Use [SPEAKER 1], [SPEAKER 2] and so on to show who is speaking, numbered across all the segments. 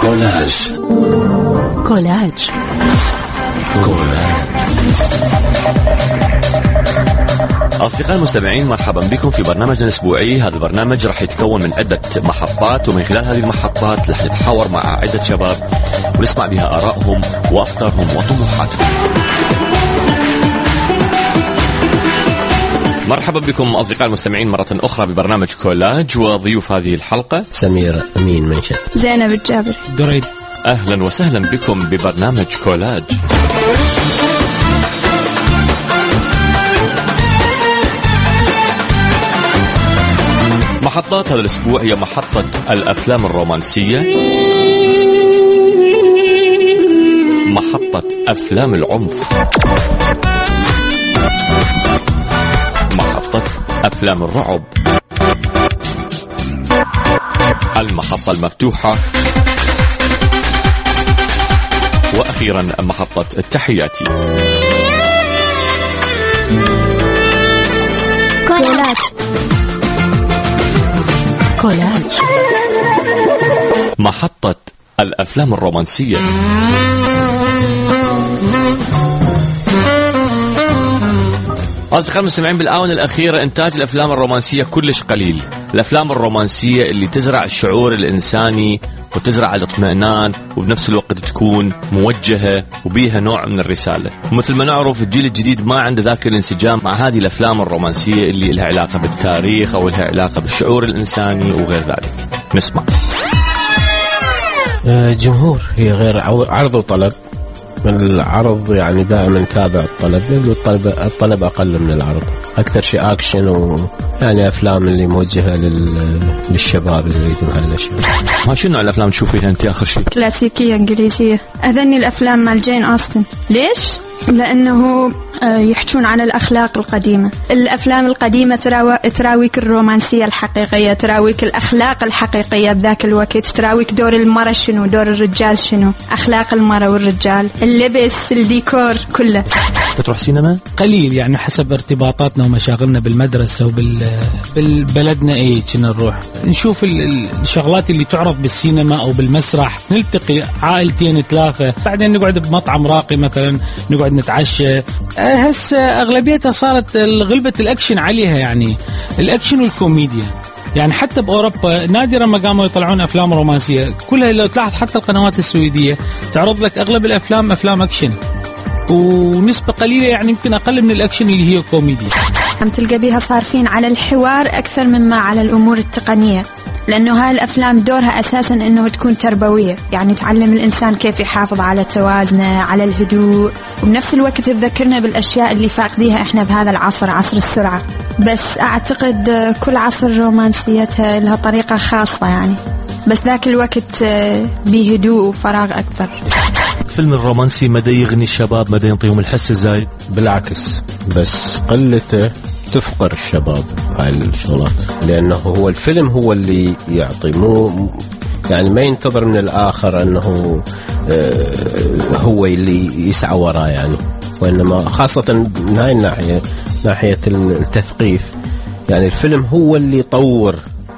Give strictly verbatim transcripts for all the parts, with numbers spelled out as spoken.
[SPEAKER 1] كولاج.
[SPEAKER 2] كولاج.
[SPEAKER 1] كولاج. أصدقائي المستمعين، مرحبا بكم في برنامجنا الأسبوعي. هذا البرنامج راح يتكون من عدة محطات، ومن خلال هذه المحطات راح نتحاور مع عدة شباب ونسمع بها آرائهم وأفكارهم وطموحاتهم. مرحبا بكم أصدقائي المستمعين مرة أخرى ببرنامج كولاج، وضيوف هذه الحلقة
[SPEAKER 3] سمير أمين منشد،
[SPEAKER 4] زينب الجابر،
[SPEAKER 5] دريد.
[SPEAKER 1] أهلا وسهلا بكم ببرنامج كولاج. محطات هذا الأسبوع هي محطة الأفلام الرومانسية، محطة أفلام العنف، محطة أفلام الرعب، المحطة المفتوحة، وأخيرا محطة التحياتي.
[SPEAKER 4] كولاج.
[SPEAKER 2] كولاج.
[SPEAKER 1] محطة الأفلام الرومانسية. أصدقائي المستمعين، بالآونة الأخيرة إنتاج الأفلام الرومانسية كلش قليل. الأفلام الرومانسية اللي تزرع الشعور الإنساني وتزرع الاطمئنان وبنفس الوقت تكون موجهة وبيها نوع من الرسالة. ومثل ما نعرف الجيل الجديد ما عنده ذاك الانسجام مع هذه الأفلام الرومانسية اللي لها علاقة بالتاريخ أو لها علاقة بالشعور الإنساني وغير ذلك. نسمع.
[SPEAKER 3] جمهور هي غير عرض وطلب. العرض يعني دائما تابع الطلب، والطلب الطلب أقل من العرض. أكثر شيء أكشن، ويعني أفلام اللي موجهة لل... للشباب اللي يريدون هذا الشيء.
[SPEAKER 1] ما شنو الأفلام تشوفيها أنت آخر شيء؟
[SPEAKER 4] كلاسيكية إنجليزية. أذني الأفلام مال جين أوستن. ليش؟ لأنه يحجون عن الأخلاق القديمة. الأفلام القديمة تراو... تراويك الرومانسية الحقيقية، تراويك الأخلاق الحقيقية بذاك الوقت، تراويك دور المرأة شنو، دور الرجال شنو، أخلاق المرأة والرجال، اللبس، الديكور كله.
[SPEAKER 1] تروح سينما؟
[SPEAKER 5] قليل يعني حسب ارتباطاتنا ومشاغلنا بالمدرسة وبالبلدنا. ايه كنا نروح نشوف الشغلات اللي تعرض بالسينما أو بالمسرح، نلتقي عائلتين ثلاثة، بعدين نقعد بمطعم راقي مثلا نقعد نتعشى. هسه أغلبيتها صارت غلبة الأكشن عليها، يعني الأكشن والكوميديا. يعني حتى بأوروبا نادرا ما قاموا يطلعون أفلام رومانسية، كلها لو تلاحظ حتى القنوات السويدية تعرض لك أغلب الأفلام أفلام أكشن، ونسبة قليلة يعني يمكن أقل من الأكشن اللي هي كوميديا.
[SPEAKER 4] عم تلقى بيها صارفين على الحوار أكثر مما على الأمور التقنية، لأنه هاي الأفلام دورها أساساً أنه تكون تربوية، يعني تعلم الإنسان كيف يحافظ على توازنه، على الهدوء، وبنفس الوقت تذكرنا بالأشياء اللي فاقديها إحنا بهذا العصر، عصر السرعة. بس أعتقد كل عصر رومانسيتها لها طريقة خاصة يعني، بس ذاك الوقت بهدوء وفراغ أكثر.
[SPEAKER 1] فيلم الرومانسي مدى يغني الشباب، مدى ينطيهم الحس الزايد؟
[SPEAKER 3] بالعكس، بس قلته تفقر الشباب هاي الشغلات، لأنه هو الفيلم هو اللي يعطي، مو يعني ما ينتظر من الآخر أنه هو اللي يسعى وراه يعني. وإنما خاصة من هاي الناحية، ناحية التثقيف، يعني الفيلم هو اللي يطور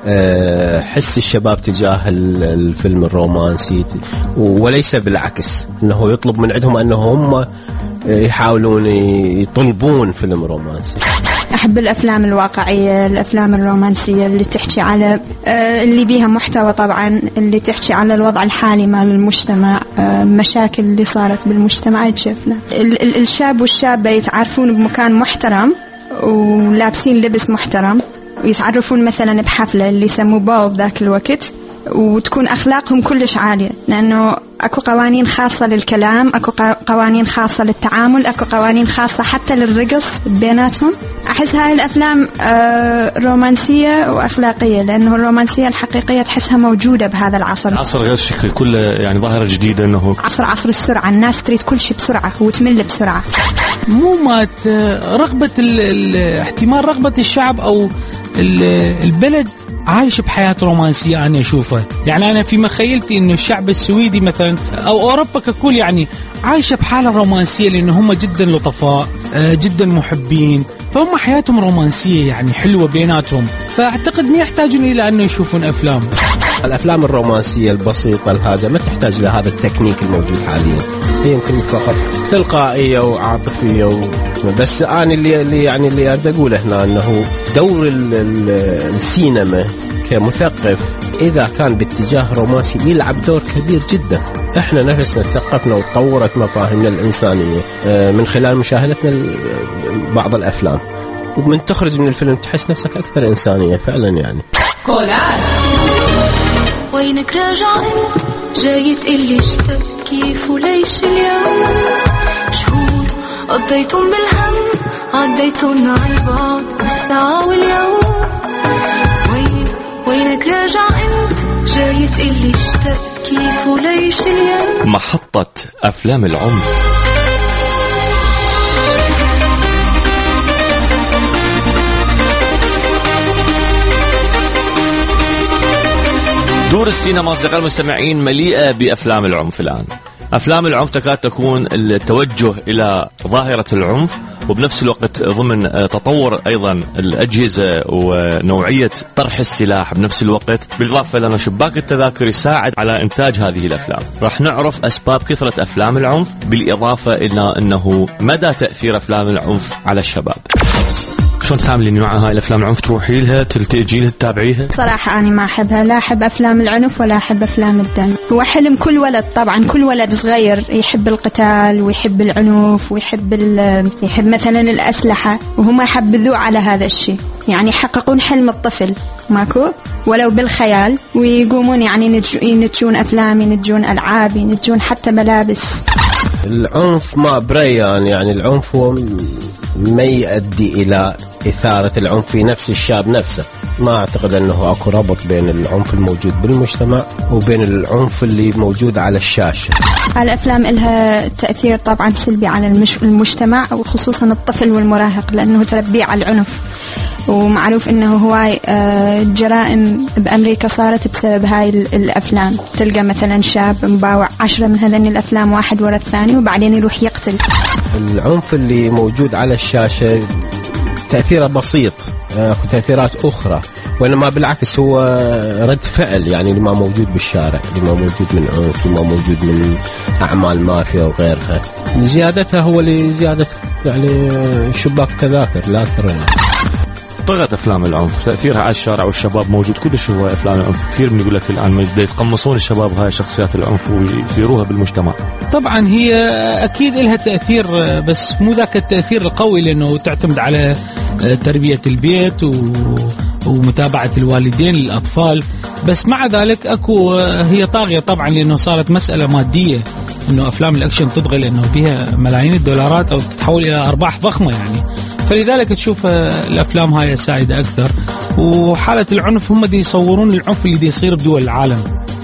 [SPEAKER 3] حس الشباب تجاه الفيلم الرومانسي، وليس بالعكس أنه يطلب من عندهم أنه هم يحاولون يطلبون فيلم رومانسي.
[SPEAKER 4] أحب الأفلام الواقعية، الأفلام الرومانسية اللي تحكي على اللي بيها محتوى، طبعا اللي تحكي على الوضع الحالي مال المجتمع، مشاكل اللي صارت بالمجتمع تشوفنا. الشاب والشابة يتعرفون بمكان محترم ولابسين لبس محترم، ويتعرفون مثلا بحفلة اللي يسموه بول ذاك الوقت، وتكون أخلاقهم كلش عالية، لأنه أكو قوانين خاصة للكلام، أكو قوانين خاصة للتعامل، أكو قوانين خاصة حتى للرقص بيناتهم. أحس هاي الأفلام رومانسية وأخلاقية، لأنه الرومانسية الحقيقية تحسها موجودة بهذا العصر.
[SPEAKER 1] عصر غير شكل، كله يعني ظاهرة جديدة، أنه
[SPEAKER 4] عصر عصر السرعة، الناس تريد كل شيء بسرعة وتمل بسرعة.
[SPEAKER 5] مو مات رغبة احتمال رغبة الشعب أو البلد عايش بحياة رومانسية. أنا أشوفها يعني أنا في مخيلتي إنه الشعب السويدي مثلا أو أوروبا ككل يعني عايشة بحالة رومانسية، لأنه هم جدا لطفاء، جدا محبين، فهم حياتهم رومانسية يعني حلوة بيناتهم. فأعتقد ما يحتاجون إلى أنه يشوفون أفلام.
[SPEAKER 3] الأفلام الرومانسية البسيطة هذا ما تحتاج لهذا التكنيك الموجود حاليا، هي يمكن فقط تلقائية وعاطفية و... بس أنا اللي, اللي يعني اللي أريد أقوله هنا أنه دور ال... ال... السينما كمثقف إذا كان باتجاه رومانسي يلعب دور كبير جدا. احنا نفسنا تثقفنا وتطورت مفاهيمنا الإنسانية من خلال مشاهدتنا بعض الأفلام، ومن تخرج من الفيلم تحس نفسك أكثر إنسانية فعلا. يعني
[SPEAKER 2] كولاج.
[SPEAKER 6] وينك راجع جاي تقلي اشتب كيف وليش اليوم؟ شهور قضيتم بالهم عديتم عالبعض بالساعة واليوم. وين وينك راجع انت جاي تقلي اشتب كيف وليش اليوم؟
[SPEAKER 1] محطة أفلام العنف. دور السينما أصدقائي المستمعين مليئة بأفلام العنف الآن. أفلام العنف تكاد تكون التوجه إلى ظاهرة العنف، وبنفس الوقت ضمن تطور أيضا الأجهزة ونوعية طرح السلاح بنفس الوقت، بالإضافة لأن شباك التذاكر يساعد على إنتاج هذه الأفلام. راح نعرف أسباب كثرة أفلام العنف، بالإضافة إلى أنه مدى تأثير أفلام العنف على الشباب. شلون تتعاملين مع هاي الأفلام العنف؟ تروحي لها تلتجي لها تتابعيها؟
[SPEAKER 4] صراحة أنا ما أحبها، لا أحب أفلام العنف ولا أحب أفلام الدم. هو حلم كل ولد طبعا، كل ولد صغير يحب القتال ويحب العنف ويحب يحب مثلا الأسلحة، وهم يحبذوا على هذا الشيء، يعني يحققون حلم الطفل ماكو ولو بالخيال، ويقومون يعني ينتجون أفلام، ينتجون ألعاب، ينتجون حتى ملابس.
[SPEAKER 3] العنف ما بريان، يعني العنف هو ما يؤدي إلى إثارة العنف في نفس الشاب نفسه. ما أعتقد أنه أكو ربط بين العنف الموجود بالمجتمع وبين العنف اللي موجود على الشاشة.
[SPEAKER 4] الأفلام لها تأثير طبعا سلبي على المجتمع، وخصوصا الطفل والمراهق، لأنه تربيه على العنف، ومعروف أنه هواي جرائم بأمريكا صارت بسبب هاي الأفلام. تلقى مثلا شاب مباوع عشرة من هذين الأفلام واحد ورا الثاني، وبعدين يروح يقتل.
[SPEAKER 3] العنف اللي موجود على الشاشة تأثيره بسيط، اكو تأثيرات أخرى، وإنما بالعكس هو رد فعل يعني لما موجود بالشارع، لما موجود من عنف، لما موجود من أعمال مافيا وغيرها. زيادتها هو لزيادة يعني شباك تذاكر لا أكثر.
[SPEAKER 1] طغت أفلام العنف، تأثيرها على الشارع والشباب موجود كلش. هو أفلام العنف كثير من يقول لك الآن يتقمصون الشباب هاي شخصيات العنف ويثيروها بالمجتمع.
[SPEAKER 5] طبعا هي أكيد لها تأثير، بس مو ذاك التأثير القوي، لأنه تعتمد على تربية البيت و... ومتابعة الوالدين للأطفال. بس مع ذلك أكو هي طاغية طبعا، لأنه صارت مسألة مادية، أنه أفلام الأكشن تطغى لأنه بها ملايين الدولارات أو تتحول إلى أرباح ضخمة يعني. فلذلك تشوف الأفلام هاي سائدة أكثر. وحالة العنف هم دي يصورون العنف اللي دي يصير بدول العالم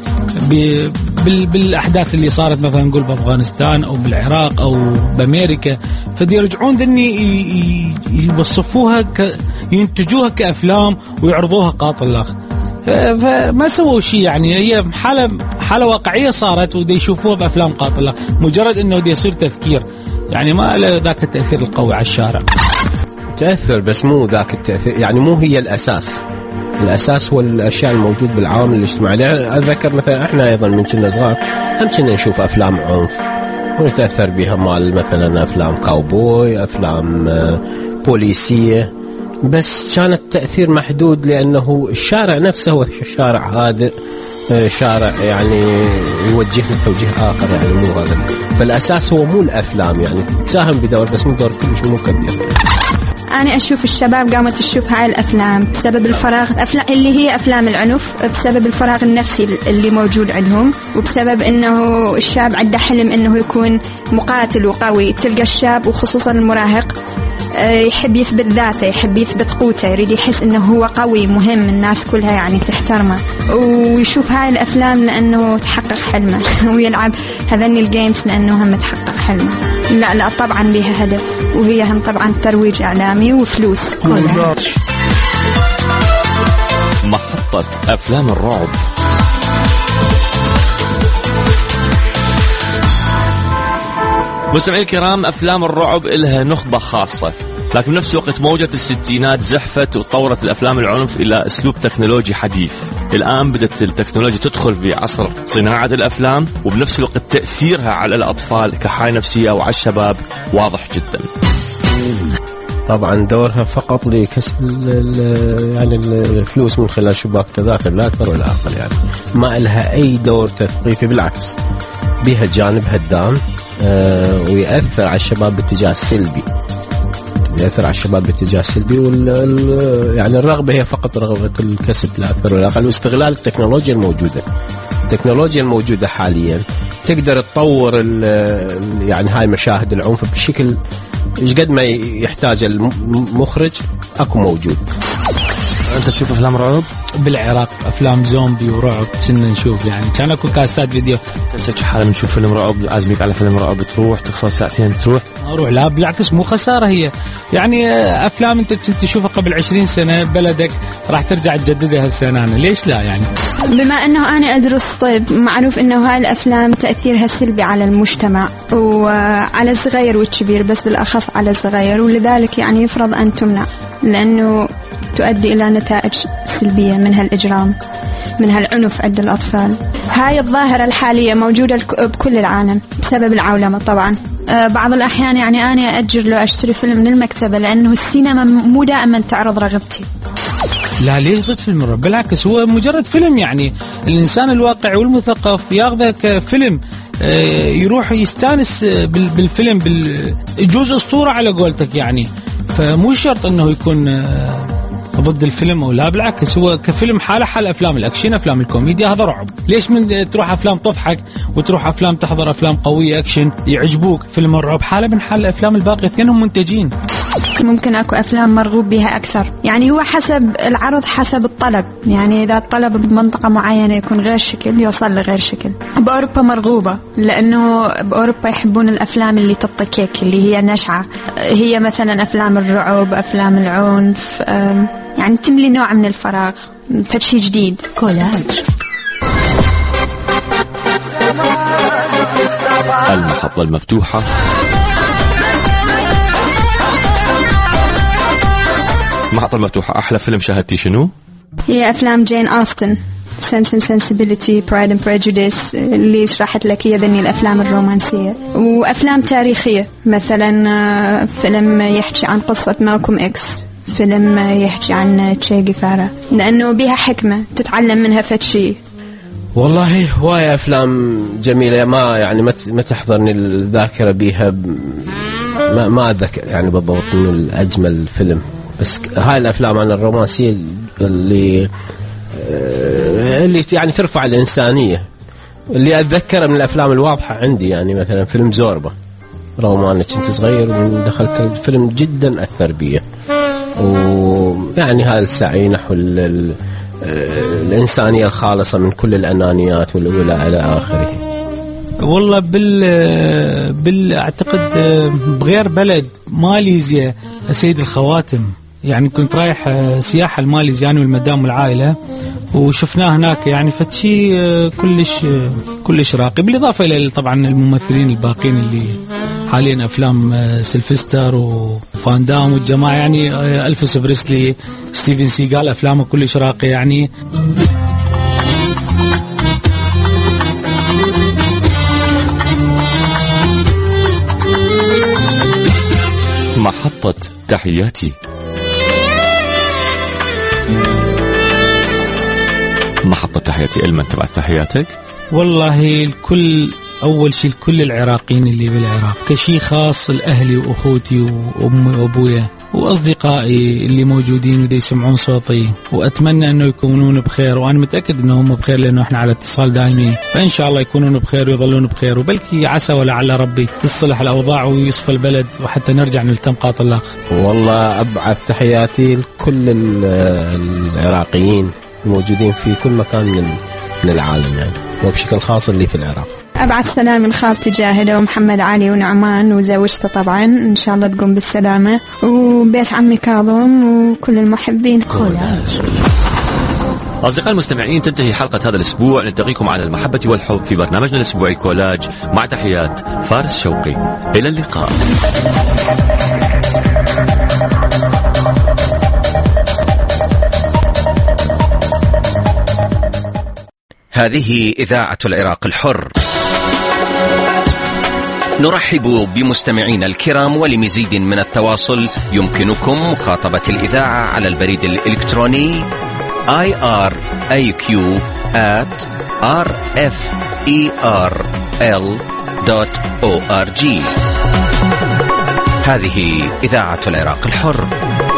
[SPEAKER 5] بالأحداث اللي صارت مثلا نقول بأفغانستان أو بالعراق أو بأمريكا، فدي يرجعون ذني يوصفوها ك... ينتجوها كأفلام ويعرضوها قاطع الآخر. فما سووا شيء يعني، هي حالة حالة واقعية صارت ودي يشوفوها بأفلام قاطعة، مجرد إنه دي يصير تذكير، يعني ما له ذاك التأثير القوي على الشارع.
[SPEAKER 3] تأثر بس مو ذاك التأثير، يعني مو هي الأساس. الأساس هو الأشياء الموجود بالعوامل الاجتماعية. أتذكر مثلا إحنا أيضا من كنا صغار هم كنا نشوف أفلام عنف ونتأثر بها، مال مثلا أفلام كاوبوي، أفلام بوليسية، بس كان التأثير محدود، لأنه الشارع نفسه هو شارع هادئ، شارع يعني يوجهنا توجيه آخر، يعني مو هذا. فالأساس هو مو الأفلام، يعني تساهم بدور بس مو دور كلش مو كبير.
[SPEAKER 4] أنا أشوف الشباب قامت تشوف هاي الأفلام بسبب الفراغ، أفلام اللي هي أفلام العنف، بسبب الفراغ النفسي اللي موجود عندهم، وبسبب إنه الشاب عنده حلم إنه يكون مقاتل وقوي. تلقى الشاب وخصوصا المراهق يحب يثبت ذاته، يحب يثبت قوته، يريد يحس إنه هو قوي مهم، الناس كلها يعني تحترمه، ويشوف هاي الأفلام لأنه تحقق حلمه ويلعب هذني الجيمز لأنه هم تحقق حلمه. لا لا طبعا لها هدف، وهي هم طبعا ترويج إعلامي وفلوس.
[SPEAKER 1] محطة أفلام الرعب. مستمعي الكرام، أفلام الرعب إلها نخبة خاصة، لكن بنفس الوقت موجة الستينات زحفت وتطورت الأفلام العنف إلى أسلوب تكنولوجي حديث. الآن بدأت التكنولوجيا تدخل في عصر صناعة الأفلام، وبنفس الوقت تأثيرها على الأطفال كحالة نفسية أو على الشباب واضح جدا.
[SPEAKER 3] طبعا دورها فقط لكسب يعني الفلوس من خلال شباك تذاكر، لا أكثر ولا أقل. يعني ما لها أي دور تثقيفي، بالعكس بها جانب هدام آه ويأثر على الشباب باتجاه سلبي، يأثر على الشباب باتجاه سلبي. وال يعني الرغبة هي فقط رغبة الكسب لا أكثر ولا أقل، واستغلال التكنولوجيا الموجودة. التكنولوجيا الموجودة حاليا تقدر تطور يعني هاي مشاهد العنف بشكل إيش قد ما يحتاج المخرج أكو موجود.
[SPEAKER 1] أنت تشوف أفلام رعب؟
[SPEAKER 5] بالعراق أفلام زومبي ورعب كنا نشوف، يعني كان أكو كاسات فيديو.
[SPEAKER 1] تسجل حالة نشوف فيلم رعب، عازميك على فيلم رعب تروح تخسر ساعتين تروح؟
[SPEAKER 5] أروح لا بالعكس مو خسارة هي، يعني أفلام أنت كنت تشوفها قبل عشرين سنة بلدك راح ترجع تجددها هالسنة، ليش لا يعني؟
[SPEAKER 4] بما أنه أنا أدرس طب، معروف أنه هاي الأفلام تأثيرها سلبي على المجتمع وعلى الصغير والكبير، بس بالأخص على الصغير، ولذلك يعني يفرض أن تمنع، لأنه تؤدي إلى نتائج سلبية من هالإجرام، من هالعنف عند الأطفال. هاي الظاهرة الحالية موجودة بكل العالم بسبب العولمة طبعا. بعض الأحيان يعني أنا أأجر له أشتري فيلم من المكتبة، لأنه السينما مو دائما تعرض رغبتي.
[SPEAKER 5] لا ليش ضد فيلم الرعب؟ بالعكس هو مجرد فيلم، يعني الإنسان الواقعي والمثقف ياخذه كفيلم يروح يستانس بالفيلم، بالجوز أسطورة على قولتك يعني، فمو شرط أنه يكون ضد الفيلم أو لا، بالعكس هو كفيلم حالة حال أفلام الأكشن، أفلام الكوميديا هذا رعب. ليش من تروح أفلام تضحك وتروح أفلام تحضر أفلام قوية أكشن يعجبوك؟ فيلم الرعب حالة من حال الأفلام الباقية، اثنينهم منتجين.
[SPEAKER 4] ممكن أكو أفلام مرغوب بها أكثر، يعني هو حسب العرض حسب الطلب، يعني إذا الطلب بمنطقة معينة يكون غير شكل يوصل لغير شكل. بأوروبا مرغوبة لأنه بأوروبا يحبون الأفلام اللي تطكيك، اللي هي نشعة، هي مثلا أفلام الرعب، أفلام العنف، يعني تملي نوع من الفراغ، فشي جديد.
[SPEAKER 2] كولاج.
[SPEAKER 1] المحطة المفتوحة. المحطة المفتوحة أحلى فيلم شاهدتي شنو؟
[SPEAKER 4] هي أفلام جين أوستن، Sense and Sensibility, Pride and Prejudice، اللي شرحت لك هي ذني الأفلام الرومانسية. وأفلام تاريخية مثلا فيلم يحكي عن قصة مالكوم إكس، فيلم يحكي عن تشي جيفارا، لأنه بها حكمة تتعلم منها فتشي.
[SPEAKER 3] والله هواية أفلام جميلة، ما يعني ما تحضرني الذاكرة بيها، ما ما أذكر يعني بالضبط إنه الأجمل فيلم، بس هاي الأفلام عن الرومانسية اللي اللي يعني ترفع الإنسانية، اللي أتذكر من الأفلام الواضحة عندي يعني مثلا فيلم زوربا، رغم أني كنت صغير ودخلت الفيلم جدا أثر بي، ويعني هذا السعي نحو الإنسانية الخالصة من كل الأنانيات والولاء إلى آخره.
[SPEAKER 5] والله بال بال أعتقد بغير بلد ماليزيا سيد الخواتم، يعني كنت رايح سياحة لماليزيا يعني والمدام والعائلة، وشفناه هناك يعني فتشي كلش كلش راقي، بالإضافة إلى طبعا الممثلين الباقين اللي حاليا أفلام سيلفستر وفان دام والجماعة، يعني ألفيس بريسلي، ستيفن سيغال، أفلامه كلش راقي يعني.
[SPEAKER 1] محطة تحياتي. محطة تحياتي. إلمن تبعت تحياتك؟
[SPEAKER 5] والله الكل، أول شيء لكل العراقيين اللي بالعراق، كشي خاص لأهلي وأخوتي وأمي وأبويا وأصدقائي اللي موجودين ودي يسمعون صوتي، وأتمنى أنه يكونون بخير، وأنا متأكد أنهم بخير لأنه إحنا على اتصال دائمي، فإن شاء الله يكونون بخير ويظلون بخير، وبلكي عسى ولعل ربي تصلح الأوضاع ويصفى البلد وحتى نرجع نلتم قاطلاق.
[SPEAKER 3] والله أبعث تحياتي لكل العراقيين الموجودين في كل مكان من العالم يعني، وبشكل خاص اللي في العراق.
[SPEAKER 4] أبعث سلام من خالتي جاهدة ومحمد علي ونعمان وزوجته طبعا، إن شاء الله تقوم بالسلامة، وبيت عمي كاظم وكل المحبين.
[SPEAKER 2] كولاج.
[SPEAKER 1] أصدقائي المستمعين، تنتهي حلقة هذا الأسبوع. نلتقيكم على المحبة والحب في برنامجنا الأسبوعي كولاج، مع تحيات فارس شوقي. إلى اللقاء.
[SPEAKER 7] هذه إذاعة العراق الحر. نرحب بمستمعينا الكرام، ولمزيد من التواصل يمكنكم مخاطبة الإذاعة على البريد الإلكتروني آي آر إيه كيو آت آر إف إي آر إل دوت أو آر جي. هذه إذاعة العراق الحر.